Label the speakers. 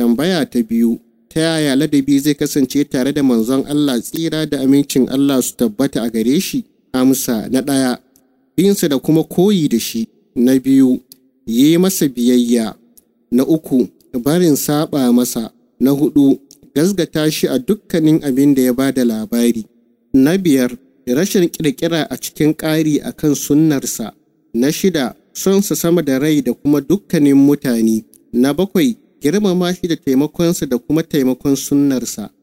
Speaker 1: Tambaya ta biyu, ta yaya ladabi zai kasance tare da manzon Allah tsira da amincin Allah su tabbata a gare shi? Amsa: na ɗaya, binsa da kuma koyi da shi. Na biyu, yi masa biyayya. Na uku, barin saba masa. Na hudu, gazgata shi a dukkanin abin da ya ba da labari. Na biyar, rashin ƙirƙira a cikin ƙari a kan sunnarsa. Na shida, sonsa sama da rai da kuma dukkanin mutane. Na bakwai, girmama shi da taimakonsa da kuma taimakon sunnarsa.